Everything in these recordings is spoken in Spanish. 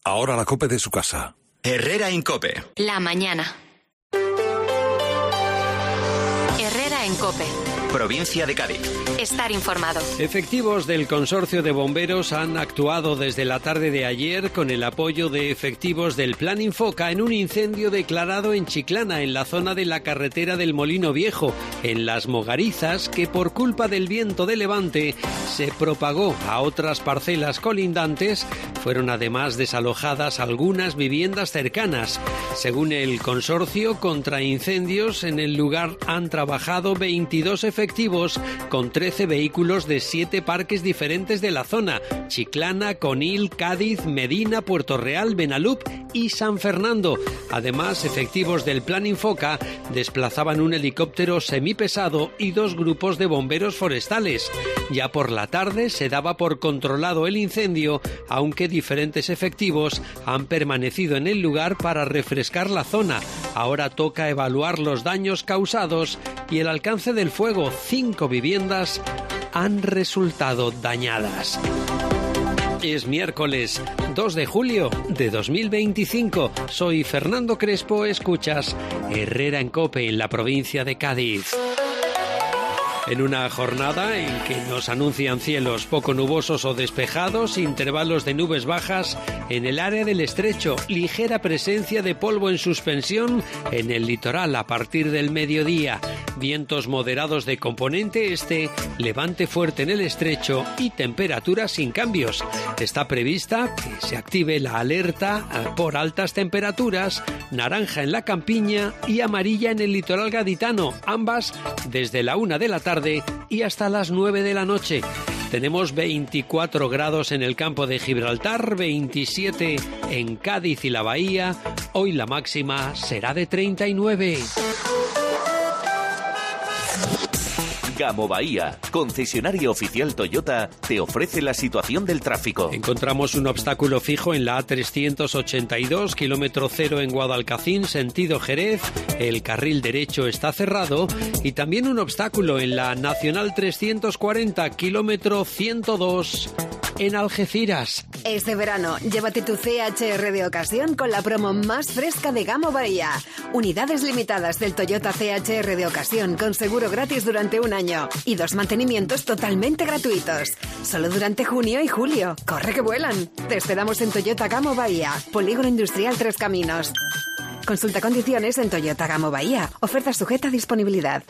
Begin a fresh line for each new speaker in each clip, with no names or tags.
Ahora la COPE de su casa.
Herrera en COPE.
La mañana. Herrera en COPE.
Provincia de Cádiz.
Estar informado.
Efectivos del Consorcio de Bomberos han actuado desde la tarde de ayer con el apoyo de efectivos del Plan Infoca en un incendio declarado en Chiclana, en la zona de la carretera del Molino Viejo, en Las Mogarizas, que por culpa del viento de levante se propagó a otras parcelas colindantes. Fueron además desalojadas algunas viviendas cercanas. Según el consorcio contra incendios, en el lugar han trabajado 22 efectivos con 13 vehículos de 7 parques diferentes de la zona: Chiclana, Conil, Cádiz, Medina, Puerto Real, Benalup y San Fernando. Además, efectivos del Plan Infoca desplazaban un helicóptero semipesado y 2 grupos de bomberos forestales. Ya por la tarde se daba por controlado el incendio, aunque diferentes efectivos han permanecido en el lugar para refrescar la zona. Ahora toca evaluar los daños causados y el alcance del fuego. 5 viviendas han resultado dañadas. Es miércoles 2 de julio de 2025. Soy Fernando Crespo, escuchas Herrera en COPE en la provincia de Cádiz. En una jornada en que nos anuncian cielos poco nubosos o despejados, intervalos de nubes bajas en el área del estrecho, ligera presencia de polvo en suspensión en el litoral a partir del mediodía, vientos moderados de componente este, levante fuerte en el estrecho y temperaturas sin cambios. Está prevista que se active la alerta por altas temperaturas, naranja en la campiña y amarilla en el litoral gaditano, ambas desde la 1 de la tarde y hasta las 9 de la noche. Tenemos 24 grados en el campo de Gibraltar, 27 en Cádiz y la Bahía. Hoy la máxima será de 39.
Gamo Bahía, concesionario oficial Toyota, te ofrece la situación del tráfico.
Encontramos un obstáculo fijo en la A382, kilómetro 0 en Guadalcacín, sentido Jerez. El carril derecho está cerrado. Y también un obstáculo en la Nacional 340, kilómetro 102 en Algeciras.
Este verano, llévate tu CHR de ocasión con la promo más fresca de Gamo Bahía. Unidades limitadas del Toyota CHR de ocasión con seguro gratis durante un año y 2 mantenimientos totalmente gratuitos. Solo durante junio y julio. ¡Corre que vuelan! Te esperamos en Toyota Gamo Bahía, Polígono Industrial Tres Caminos. Consulta condiciones en Toyota Gamo Bahía. Oferta sujeta a disponibilidad.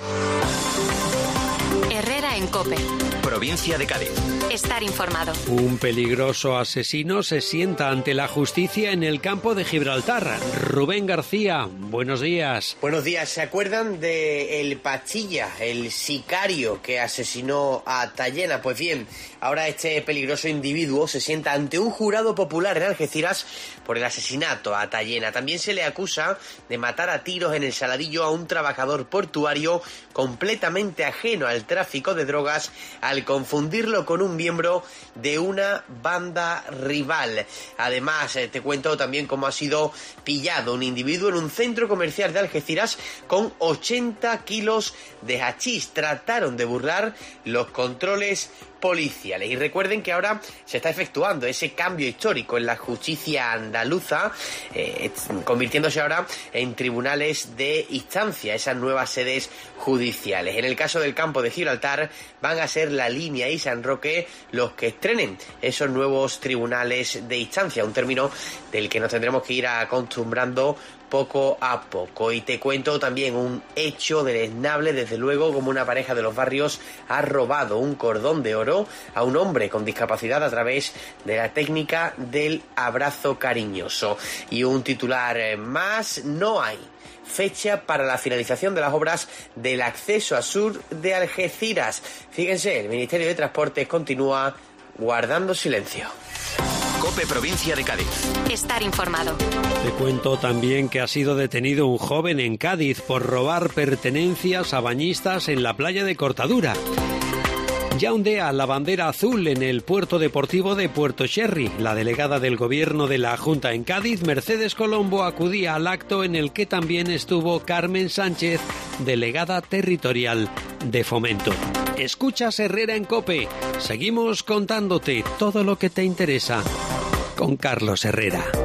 Herrera en COPE.
Provincia de Cádiz.
Estar informado.
Un peligroso asesino se sienta ante la justicia en el campo de Gibraltar. Rubén García, buenos días.
Buenos días. ¿Se acuerdan de el Pachilla, el sicario que asesinó a Tallena? Pues bien, ahora este peligroso individuo se sienta ante un jurado popular en Algeciras por el asesinato a Tallena. También se le acusa de matar a tiros en el Saladillo a un trabajador portuario completamente ajeno al tráfico de drogas al confundirlo con un miembro de una banda rival. Además, te cuento también cómo ha sido pillado un individuo en un centro comercial de Algeciras con 80 kilos de hachís. Trataron de burlar los controles policiales. Y recuerden que ahora se está efectuando ese cambio histórico en la justicia andaluza, convirtiéndose ahora en tribunales de instancia, esas nuevas sedes judiciales. En el caso del campo de Gibraltar van a ser La Línea y San Roque los que estrenen esos nuevos tribunales de instancia, un término del que nos tendremos que ir acostumbrando poco a poco. Y te cuento también un hecho deleznable, desde luego, como una pareja de los barrios ha robado un cordón de oro a un hombre con discapacidad a través de la técnica del abrazo cariñoso. Y un titular más: no hay fecha para la finalización de las obras del acceso a sur de Algeciras. Fíjense, el Ministerio de Transportes continúa guardando silencio.
COPE Provincia de Cádiz.
Estar informado.
Te cuento también que ha sido detenido un joven en Cádiz por robar pertenencias a bañistas en la playa de Cortadura. Ya ondea la bandera azul en el puerto deportivo de Puerto Cherry. La delegada del Gobierno de la Junta en Cádiz, Mercedes Colombo, acudía al acto en el que también estuvo Carmen Sánchez, delegada territorial de Fomento. Escuchas Herrera en COPE. Seguimos contándote todo lo que te interesa con Carlos Herrera.